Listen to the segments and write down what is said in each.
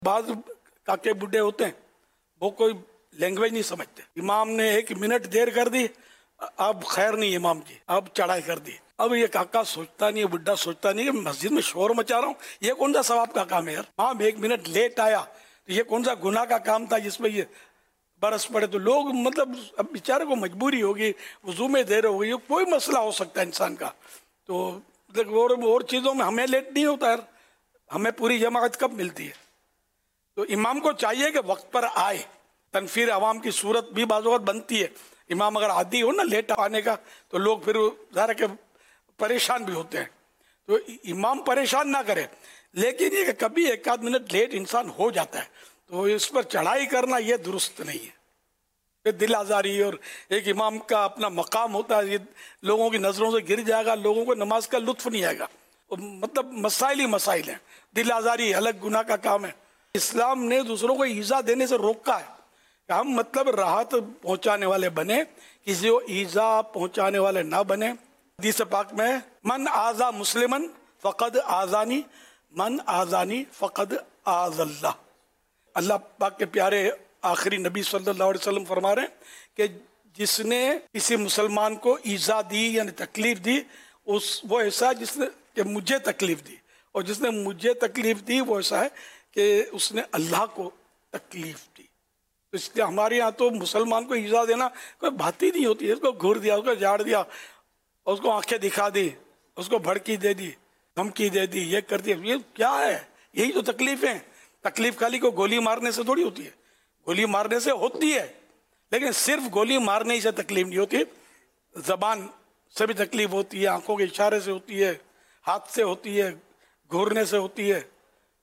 بعض کاکے بڈھے ہوتے ہیں وہ کوئی لینگویج نہیں سمجھتے. امام نے 1 منٹ دیر کر دی، اب خیر نہیں امام کی، اب چڑھائی کر دی. اب یہ کاکا سوچتا نہیں، بڈھا سوچتا نہیں کہ مسجد میں شور مچا رہا ہوں، یہ کون سا ثواب کا کام ہے یار. ہاں 1 منٹ لیٹ آیا تو یہ کون سا گناہ کا کام تھا جس میں یہ برس پڑے. تو لوگ مطلب اب بیچارے کو مجبوری ہوگی، وضو میں دیر ہو گئی، کوئی مسئلہ ہو سکتا ہے انسان کا. تو اور چیزوں میں ہمیں لیٹ نہیں ہوتا یار، ہمیں پوری جماعت کب ملتی ہے. تو امام کو چاہیے کہ وقت پر آئے. تنفیر عوام کی صورت بھی بعض اوقات بنتی ہے. امام اگر عادی ہو نا لیٹ آنے کا تو لوگ پھر ظاہر کہ پریشان بھی ہوتے ہیں. تو امام پریشان نہ کرے، لیکن یہ کہ کبھی 1 منٹ لیٹ انسان ہو جاتا ہے تو اس پر چڑھائی کرنا یہ درست نہیں ہے. یہ دل آزاری اور ایک امام کا اپنا مقام ہوتا ہے، یہ لوگوں کی نظروں سے گر جائے گا، لوگوں کو نماز کا لطف نہیں آئے گا. مطلب مسائل ہی مسائل ہیں. دل آزاری الگ گناہ کا کام ہے. اسلام نے دوسروں کو ایذا دینے سے روکا ہے کہ ہم مطلب راحت پہنچانے والے بنے، کسی کو ایذا پہنچانے والے نہ بنے. حدیث پاک میں من آذا مسلمن فقد آذانی، من آذانی فقد آذ اللہ. اللہ پاک کے پیارے آخری نبی صلی اللہ علیہ وسلم فرما رہے ہیں کہ جس نے کسی مسلمان کو ایذا دی یعنی تکلیف دی، وہ ایسا ہے جس نے کہ مجھے تکلیف دی، اور جس نے مجھے تکلیف دی وہ ایسا ہے کہ اس نے اللہ کو تکلیف دی. تو اس لیے ہمارے یہاں تو مسلمان کو ایذا دینا کوئی بات ہی نہیں ہوتی ہے. اس کو گھور دیا، اس کو جاڑ دیا، اس کو آنکھیں دکھا دی، اس کو بھڑکی دے دی، دھمکی دے دی، یہ کر دیا. یہ کیا ہے؟ یہی تو تکلیف ہیں. تکلیف خالی کو گولی مارنے سے تھوڑی ہوتی ہے. گولی مارنے سے ہوتی ہے لیکن صرف گولی مارنے ہی سے تکلیف نہیں ہوتی. زبان سے بھی تکلیف ہوتی ہے، آنکھوں کے اشارے سے ہوتی ہے، ہاتھ سے ہوتی ہے، گھورنے سے ہوتی ہے.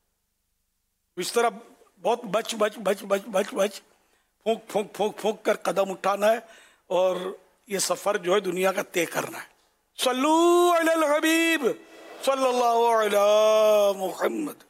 اس طرح بہت بچ پھونک پھونک پھونک پھونک کر قدم اٹھانا ہے اور یہ سفر جو ہے دنیا کا طے کرنا ہے. صلو علی الحبیب صلی اللہ علی محمد.